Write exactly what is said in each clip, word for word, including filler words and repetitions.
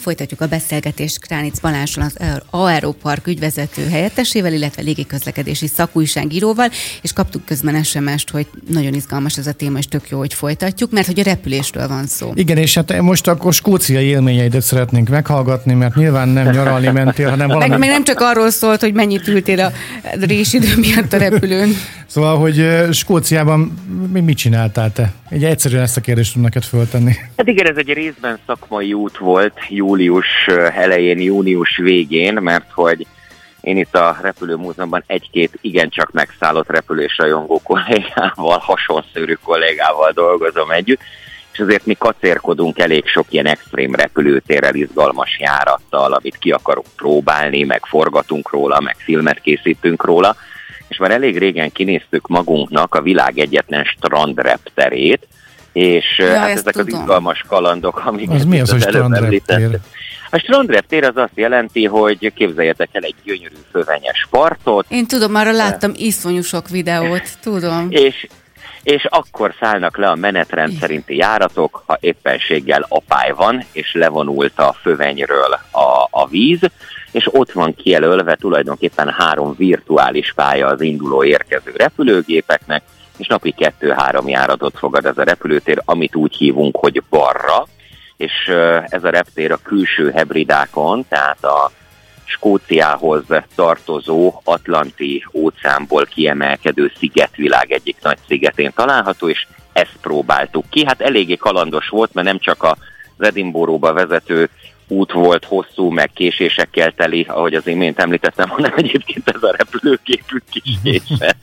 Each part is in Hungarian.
folytatjuk a beszélgetést Kránic Balázson, az Aeropark ügyvezető helyettesével, illetve légiközlekedési szakújságíróval, és kaptuk közben es em est, hogy nagyon izgalmas ez a téma, és tök jó, hogy folytatjuk, mert hogy a repülésről van szó. Igen, és hát most akkor skóciai élményeidet szeretnénk meghallgatni, mert nyilván nem nyaralni mentél, hanem valami... Meg, meg nem csak arról szólt, hogy mennyit ültél a résidő miatt a repülőn. Szóval, hogy Skóciában mit csináltál te? Egy egyszerűen ezt a kérdést tudom neked föltenni. Hát igen, ez egy részben szakmai út volt július elején, június végén, mert hogy én itt a repülőmúzeumban egy-két igencsak megszállott repülésrajongó kollégával, hasonszörű kollégával dolgozom együtt, és azért mi kacérkodunk elég sok ilyen extrém repülőtérrel, izgalmas járattal, amit ki akarunk próbálni, meg forgatunk róla, meg filmet készítünk róla, és már elég régen kinéztük magunknak a világ egyetlen strandrepterét, és ja, hát ezek tudom. Az izgalmas kalandok, amiket az mi az, az a strandreptér? A strandreptér az azt jelenti, hogy képzeljetek el egy gyönyörű fövenyes partot. Én tudom, arra láttam iszonyú sok videót, tudom. És, és akkor szállnak le a menetrend szerinti járatok, ha éppenséggel apály van, és levonult a fövenyről a, a víz, és ott van kijelölve tulajdonképpen három virtuális pálya az induló érkező repülőgépeknek, és napi kettő-három járatot fogad ez a repülőtér, amit úgy hívunk, hogy barra, és ez a reptér a külső hebridákon, tehát a Skóciához tartozó Atlanti óceánból kiemelkedő szigetvilág egyik nagy szigetén található, és ezt próbáltuk ki. Hát eléggé kalandos volt, mert nem csak az Edinburghba vezető út volt hosszú, meg késésekkel teli, ahogy az imént említettem, hanem egyébként ez a repülőgépünk is késett.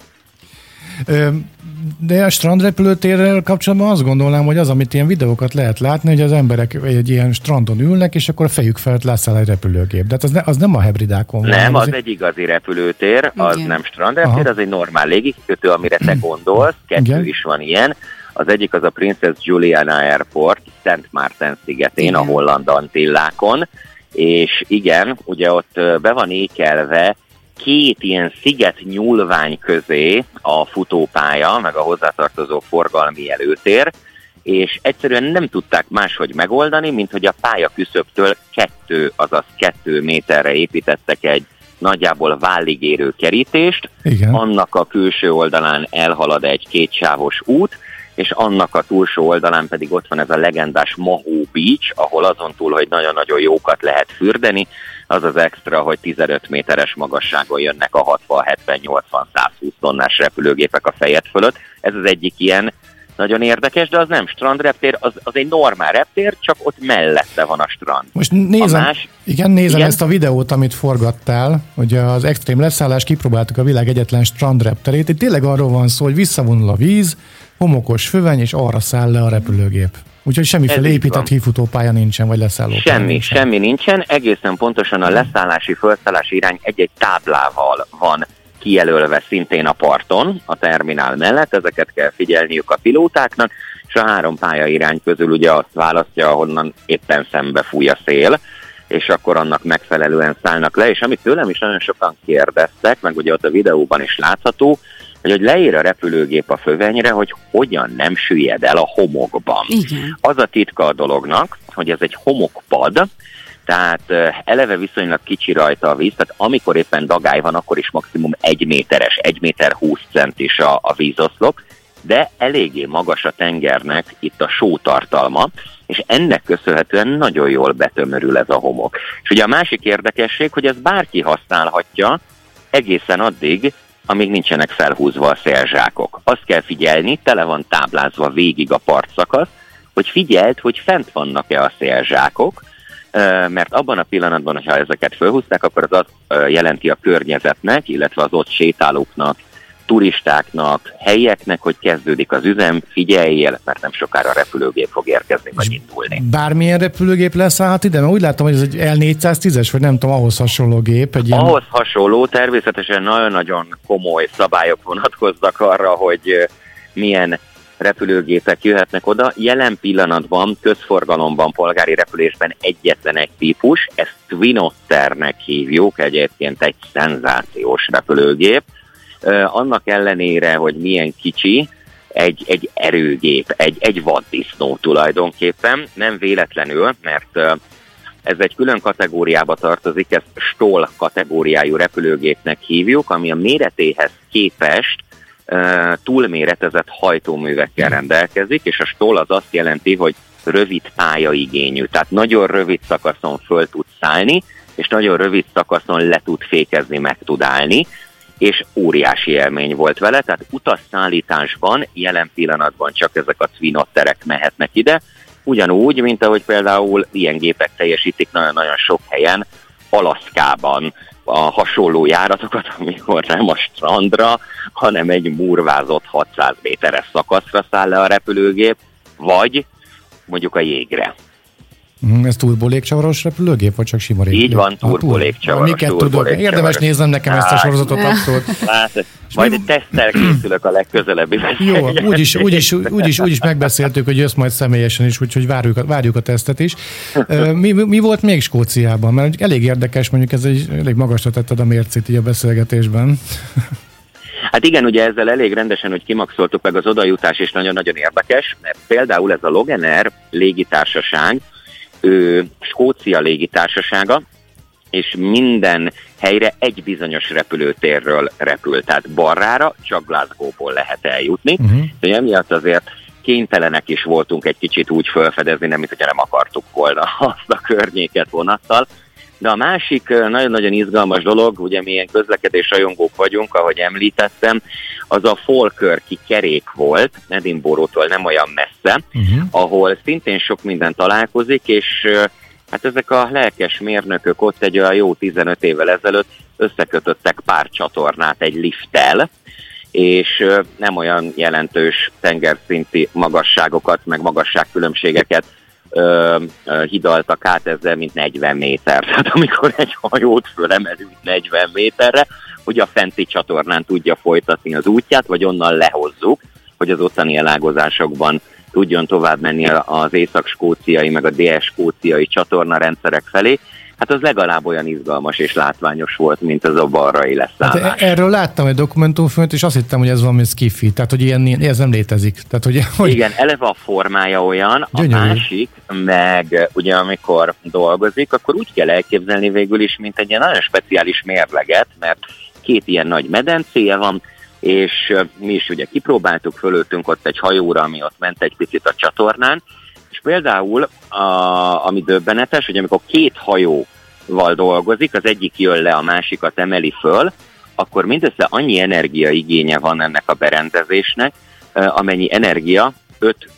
De a strandrepülőtérrel kapcsolatban azt gondolnám, hogy az, amit ilyen videókat lehet látni, hogy az emberek egy ilyen strandon ülnek, és akkor a fejük felett leszáll egy repülőgép. De hát az, ne, az nem a hebridákon van. Nem, az egy igazi repülőtér, az igen. Nem strandrepülőtér, Aha. az egy normál légikikötő, amire te gondolsz, kettő igen. is van ilyen. Az egyik az a Princess Juliana Airport, Szent Márten szigetén, igen. a Holland Antillákon, és igen, ugye ott be van ékelve két ilyen sziget nyúlvány közé a futópálya, meg a hozzátartozó forgalmi előtér, és egyszerűen nem tudták máshogy megoldani, mint hogy a pálya küszöbtől kettő, azaz kettő méterre építettek egy nagyjából vállig érő kerítést, igen. annak a külső oldalán elhalad egy kétsávos út, és annak a túlsó oldalán pedig ott van ez a legendás Mahó Beach, ahol azon túl, hogy nagyon-nagyon jókat lehet fürdeni, az az extra, hogy tizenöt méteres magasságon jönnek a hatvan, hetven, nyolcvan, százhúsz tonnás repülőgépek a fejed fölött. Ez az egyik ilyen nagyon érdekes, de az nem strandreptér, az, az egy normál reptér, csak ott mellette van a strand. Most nézem, más, igen, nézem igen? ezt a videót, amit forgattál, hogy az extrém leszállás, kipróbáltuk a világ egyetlen strandrepterét. Itt tényleg arról van szó, hogy visszavonul a víz, homokos föveny, és arra száll le a repülőgép. Úgyhogy semmiféle épített hífutópálya nincsen, vagy leszállópálya Semmi, nincsen. semmi nincsen. Egészen pontosan a leszállási, felszállási irány egy-egy táblával van kijelölve szintén a parton, a terminál mellett. Ezeket kell figyelniük a pilótáknak, és a három pálya irány közül ugye azt választja, ahonnan éppen szembe fúj a szél, és akkor annak megfelelően szállnak le. És amit tőlem is nagyon sokan kérdeztek, meg ugye ott a videóban is látható, hogy, hogy leér a repülőgép a fövenyre, hogy hogyan nem süllyed el a homokban. Igen. Az a titka a dolognak, hogy ez egy homokpad, tehát eleve viszonylag kicsi rajta a víz, tehát amikor éppen dagály van, akkor is maximum egy méteres, egy méter húsz centis a, a vízoszlop, de eléggé magas a tengernek itt a sótartalma, és ennek köszönhetően nagyon jól betömörül ez a homok. És ugye a másik érdekesség, hogy ez bárki használhatja egészen addig, amíg nincsenek felhúzva a szélzsákok. Azt kell figyelni, tele van táblázva végig a partszakasz, hogy figyeld, hogy fent vannak-e a szélzsákok, mert abban a pillanatban, hogyha ezeket felhúzták, akkor az azt jelenti a környezetnek, illetve az ott sétálóknak, turistáknak, helyieknek, hogy kezdődik az üzem, figyeljél, mert nem sokára a repülőgép fog érkezni, vagy indulni. Bármilyen repülőgép leszállhat ide? Mert úgy látom, hogy ez egy L négyszáztízes, vagy nem tudom, ahhoz hasonló gép. Egy ilyen... Ahhoz hasonló, természetesen nagyon-nagyon komoly szabályok vonatkoznak arra, hogy milyen repülőgépek jöhetnek oda. Jelen pillanatban közforgalomban, polgári repülésben egyetlen egy típus, ezt Twin Otternek hívjuk, egyébként egy szenzációs repülőgép. Uh, annak ellenére, hogy milyen kicsi, egy, egy erőgép, egy, egy vaddisznó tulajdonképpen, nem véletlenül, mert uh, Ez egy külön kategóriába tartozik, ezt STOL kategóriájú repülőgépnek hívjuk, ami a méretéhez képest uh, túlméretezett hajtóművekkel rendelkezik, és a STOL az azt jelenti, hogy rövid pályaigényű, tehát nagyon rövid szakaszon föl tud szállni, és nagyon rövid szakaszon le tud fékezni, meg tud állni, és óriási élmény volt vele, tehát utasszállításban jelen pillanatban csak ezek a Twin Otterek mehetnek ide, ugyanúgy, mint ahogy például ilyen gépek teljesítik nagyon-nagyon sok helyen, Alaszkában a hasonló járatokat, amikor nem a strandra, hanem egy murvázott hatszáz méteres szakaszra száll le a repülőgép, vagy mondjuk a jégre. Ez turbolégcsavaros repülőgép, vagy csak sima repülőgép? Így van, turbolégcsavaros. Miket tudok? Érdemes néznem nekem ezt a sorozatot abszolút. Lát, majd egy teszttel készülök a legközelebbi. Jó, úgyis, úgyis, úgyis, úgyis megbeszéltük, hogy jössz majd személyesen is, úgyhogy várjuk, várjuk a tesztet is. Mi, mi volt még Skóciában? Mert elég érdekes, mondjuk ez egy, elég magasra tetted a mércét így a beszélgetésben. Hát igen, ugye ezzel elég rendesen, hogy kimaxoltuk meg az odajutás, és nagyon-nagyon érdekes, mert például ez a Loganair légitársaság, ő Skócia légitársasága, és minden helyre egy bizonyos repülőtérről repül, tehát Barrára csak Glasgow-ból lehet eljutni. Uh-huh. De emiatt azért kénytelenek is voltunk egy kicsit úgy felfedezni, nem mint hogyha nem akartuk volna azt a környéket vonattal. De a másik nagyon-nagyon izgalmas dolog, ugye mi ilyen közlekedés rajongók vagyunk, ahogy említettem, az a Falkirki kerék volt, Edinburgh-tól nem olyan messze, uh-huh. ahol szintén sok minden találkozik, és hát ezek a lelkes mérnökök ott egy olyan jó tizenöt évvel ezelőtt összekötöttek pár csatornát egy lifttel, és nem olyan jelentős tengerszinti magasságokat, meg magasságkülönbségeket Ö, ö, hidaltak át ezzel, mint negyven méter. Tehát amikor egy hajót fölemelünk negyven méterre, hogy a fenti csatornán tudja folytatni az útját, vagy onnan lehozzuk, hogy az ottani elágazásokban tudjon tovább menni az észak-skóciai, meg a dél-skóciai csatornarendszerek felé. Hát az legalább olyan izgalmas és látványos volt, mint az a barrai leszállás. Hát erről láttam egy dokumentumfilmet, és azt hittem, hogy ez valami skifi, tehát hogy ilyen, ez nem létezik. Tehát, hogy, hogy... Igen, eleve a formája olyan, gyönyörű. A másik, meg ugye amikor dolgozik, akkor úgy kell elképzelni végül is, mint egy ilyen nagyon speciális mérleget, mert két ilyen nagy medencéje van, és mi is ugye kipróbáltuk, fölöltünk ott egy hajóra, ami ott ment egy picit a csatornán, és például, a, ami döbbenetes, hogy amikor két hajóval dolgozik, az egyik jön le, a másikat emeli föl, akkor mindössze annyi energiaigénye van ennek a berendezésnek, amennyi energia öt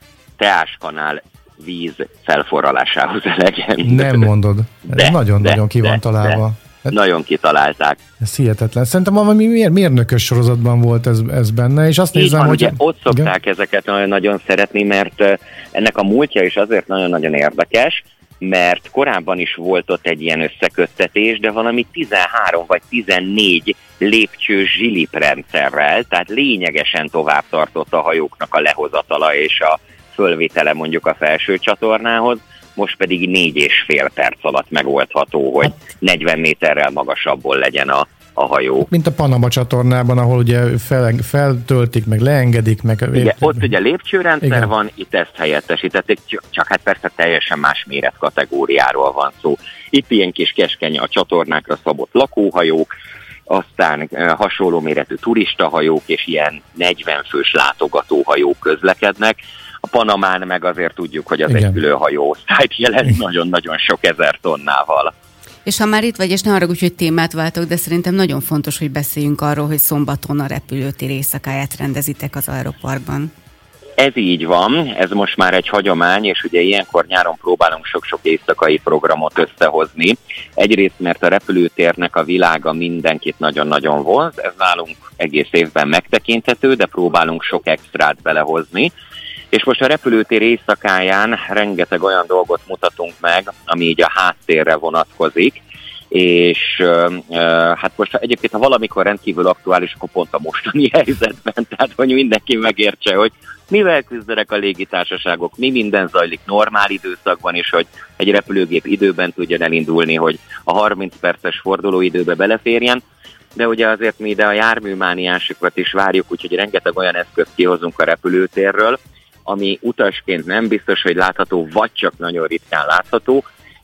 teáskanál víz felforralásához elegendő. Nem mondod. Ez nagyon-nagyon ki van találva. Hát, nagyon kitalálták. Ez hihetetlen. Szerintem valami mér, mérnökös sorozatban volt ez, ez benne, és azt így nézem, van, hogy... Ugye, ott szokták igen? ezeket nagyon-nagyon szeretni, mert ennek a múltja is azért nagyon-nagyon érdekes, mert korábban is volt ott egy ilyen összeköttetés, de valami tizenhárom vagy tizennégy lépcsős zsiliprendszerrel, tehát lényegesen tovább tartott a hajóknak a lehozatala és a fölvétele mondjuk a felső csatornához, most pedig négy és fél perc alatt megoldható, hogy negyven méterrel magasabbból legyen a, a hajó. Mint a Panama csatornában, ahol ugye fel, feltöltik, meg leengedik. Meg... Igen, ott ugye lépcsőrendszer igen. van, itt ezt helyettesítették, csak hát persze teljesen más méretkategóriáról van szó. Itt ilyen kis keskeny a csatornákra szabott lakóhajók, aztán hasonló méretű turistahajók és ilyen negyven fős látogatóhajók közlekednek. A Panamán meg azért tudjuk, hogy az igen. egy külön hajóosztályt jelent nagyon-nagyon sok ezer tonnával. És ha már itt vagy, és ne haragudj, hogy témát váltok, de szerintem nagyon fontos, hogy beszéljünk arról, hogy szombaton a repülőtér éjszakáját rendezitek az Aeroparkban. Ez így van, ez most már egy hagyomány, és ugye ilyenkor nyáron próbálunk sok-sok éjszakai programot összehozni. Egyrészt, mert a repülőtérnek a világa mindenkit nagyon-nagyon vonz, ez nálunk egész évben megtekinthető, de próbálunk sok extrát belehozni. És most a repülőtér éjszakáján rengeteg olyan dolgot mutatunk meg, ami így a háttérre vonatkozik, és uh, hát most egyébként, ha valamikor rendkívül aktuális, akkor pont a mostani helyzetben, tehát hogy mindenki megértse, hogy mivel küzdenek a légitársaságok, mi minden zajlik normál időszakban, és hogy egy repülőgép időben tudjon elindulni, hogy a harminc perces fordulóidőbe beleférjen, de ugye azért mi ide a járműmániásokat is várjuk, úgyhogy rengeteg olyan eszközt kihozunk a repülőtérről, ami utasként nem biztos, hogy látható, vagy csak nagyon ritkán látható,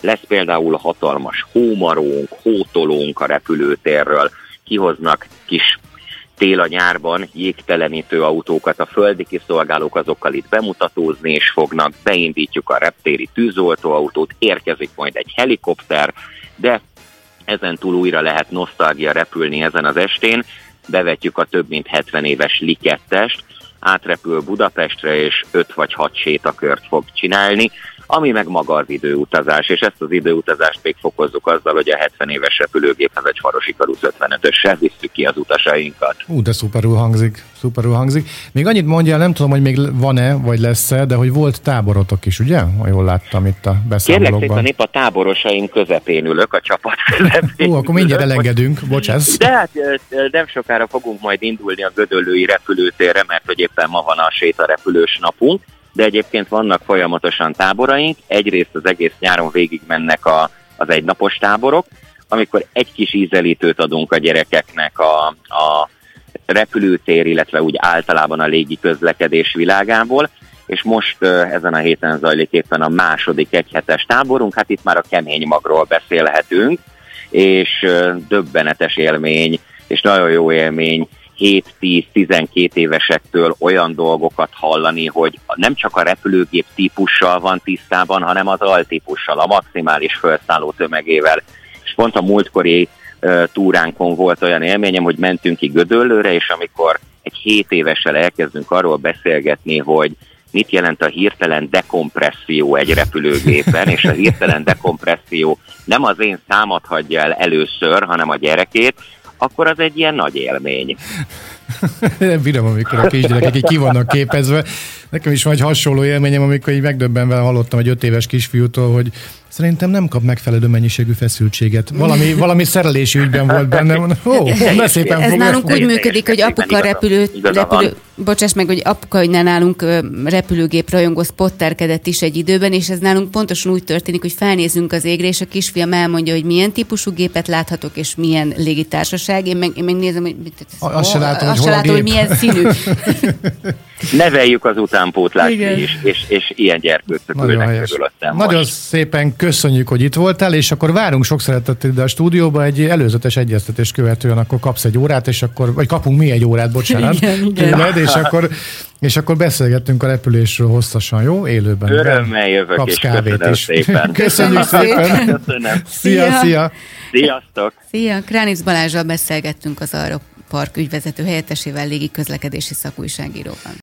lesz például hatalmas hómarónk, hótolónk a repülőtérről, kihoznak kis tél a nyárban jégtelenítő autókat, a földi kiszolgálók azokkal itt bemutatózni is fognak, beindítjuk a reptéri tűzoltóautót, érkezik majd egy helikopter, de ezen túl újra lehet nosztalgia repülni ezen az estén, bevetjük a több mint hetven éves Likettest, átrepül Budapestre, és öt vagy hat sétakört fog csinálni, ami meg maga az időutazás, és ezt az időutazást még fokozzuk azzal, hogy a hetven éves repülőgéphez egy Farosikarus ötvenötössel visszük ki az utasainkat. Ú, de szuperül hangzik, szuperül hangzik. Még annyit mondjál, nem tudom, hogy még van-e, vagy lesz-e, de hogy volt táborotok is, ugye? Ha jól láttam itt a beszámolókban. Kérlek szépen, épp a táborosaim közepén ülök, a csapat közepén. Ú, akkor mindjárt elengedünk, bocsász. De hát nem sokára fogunk majd indulni a gödöllői repülőtérre, mert hogy éppen ma van a sétarepülős napunk, de egyébként vannak folyamatosan táboraink, egyrészt az egész nyáron végig mennek a, az egynapos táborok, amikor egy kis ízelítőt adunk a gyerekeknek a, a repülőtér, illetve úgy általában a légi közlekedés világából, és most ezen a héten zajlik éppen a második egyhetes táborunk, hát itt már a kemény magról beszélhetünk, és döbbenetes élmény, és nagyon jó élmény hét-tíz-tizenkét évesektől olyan dolgokat hallani, hogy nem csak a repülőgép típussal van tisztában, hanem az altípussal, a maximális felszálló tömegével. És pont a múltkori uh, túránkon volt olyan élményem, hogy mentünk ki Gödöllőre, és amikor egy hét évessel elkezdünk arról beszélgetni, hogy mit jelent a hirtelen dekompresszió egy repülőgépen, és a hirtelen dekompresszió nem az én számat hagyja el először, hanem a gyerekét, akkor az egy ilyen nagy élmény. Nem bírom, amikor a kisgyerekek így ki vannak képezve. Nekem is van egy hasonló élményem, amikor így megdöbbenve hallottam egy öt éves kisfiútól, hogy szerintem nem kap megfelelő mennyiségű feszültséget. Valami, valami szerelési ügyben volt bennem. Ó, de szépen Ez fog nálunk úgy működik, hogy apuka repülő, repülő bocsáss meg, hogy apuka, hogy ne nálunk repülőgép rajongó spotterkedett is egy időben, és ez nálunk pontosan úgy történik, hogy felnézünk az égre, és a kisfiam elmondja, hogy milyen típusú gépet láthatok, és milyen légitársaság. Én meg, én meg nézem, hogy, azt se látom, azt se látom, hogy milyen színű. Neveljük az utánpótlást is, és, és ilyen gyerkőcök ülnek körülöttem. Nagyon szépen köszönjük, hogy itt voltál, és akkor várunk sok szeretettel ide a stúdióba, egy előzetes egyeztetés követően akkor kapsz egy órát, és akkor, vagy kapunk mi egy órát, bocsánat, igen, tőled, és akkor, és akkor beszélgettünk a repülésről hosszasan, jó? Élőben. Örömmel jövök, kapsz és kávét köszönöm is. szépen. Köszönjük szépen. Köszönöm. Szia, szia. Sziasztok. Szia, Kránic Balázsral beszélgettünk az Aeropark ügyvezető helyettesével, légi közlekedési szakújságíróban.